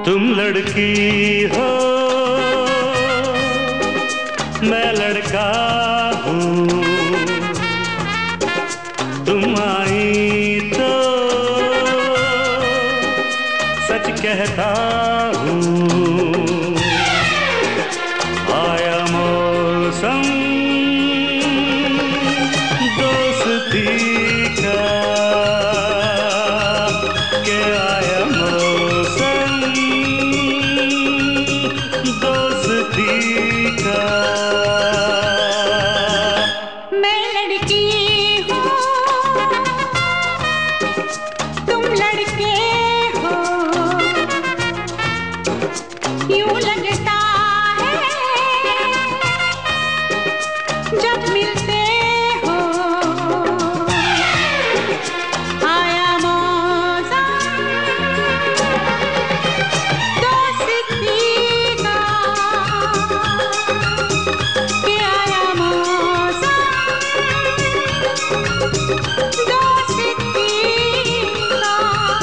तुम लड़की हो मैं लड़का हूँ, तुम आई तो सच कहता हूँ। आया मौसम दोस्ती का, के आया मौसम दोस्ती का। मैं लड़की हूँ, तुम लड़के हो, यूं लगता है जब मिलते हो। आया मौसम दोस्ती का, के आया मौसम दोस्ती का।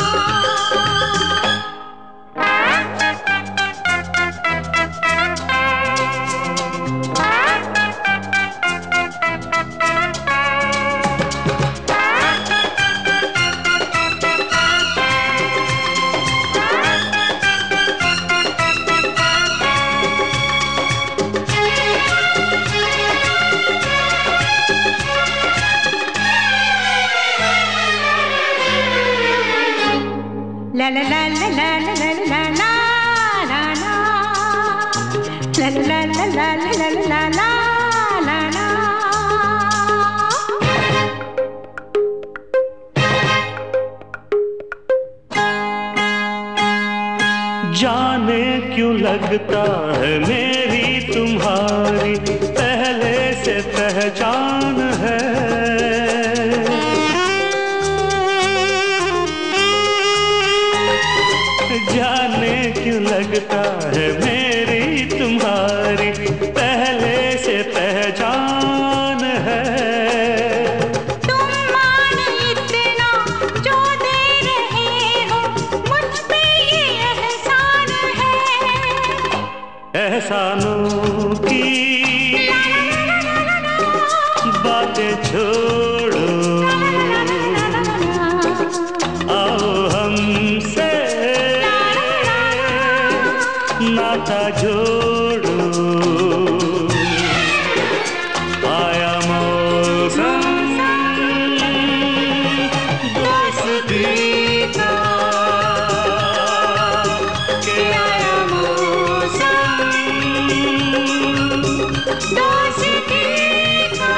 La la la la la la la la la la la la la la la la la la la। जाने क्यों लगता है मेरी तुम्हारी पहले से पहचान है। जाने क्यों लगता है मेरी तुम्हारी पहले से पहचान है। तुम मान इतना जो दे रहे हो, मुझ पे ये एहसान है। एहसानों की बातें छोड़ो, आओ हमसे नाता जोड़ो। आया मौसम दोस्ती का, के आया मौसम दोस्ती का।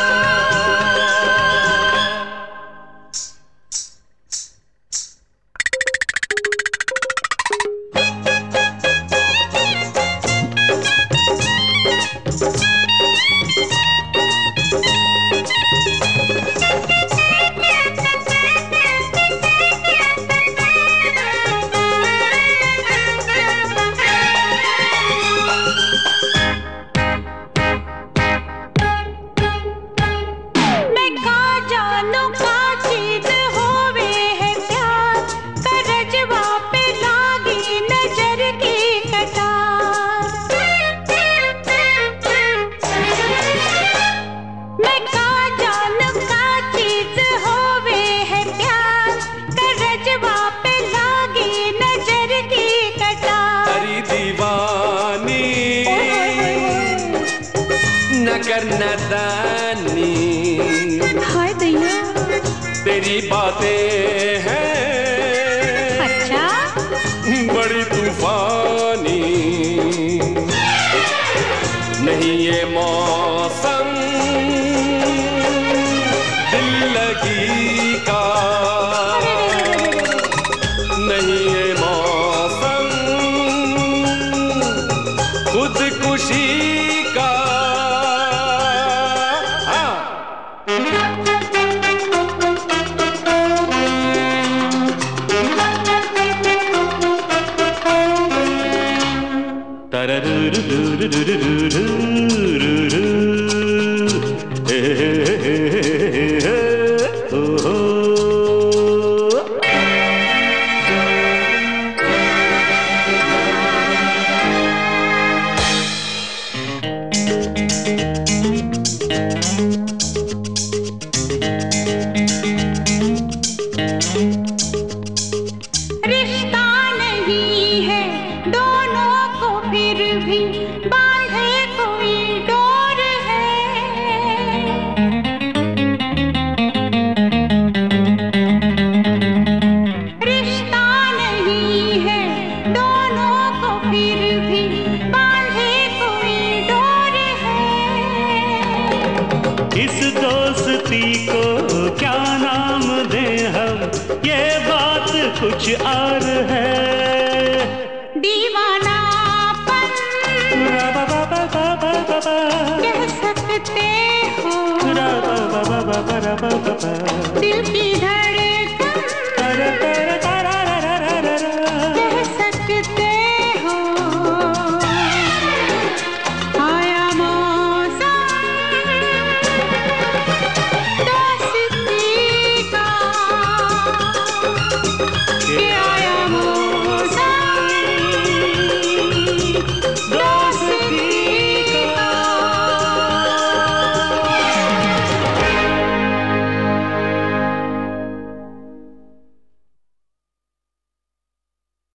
करना दानी, हाय दैया तेरी बातें हैं अच्छा बड़ी तूफानी। नहीं ये मौसम दिल लगी का, नहीं ये मौसम खुदकुशी का। कुछ और है। दीवानापन कह सकते हो, दिल की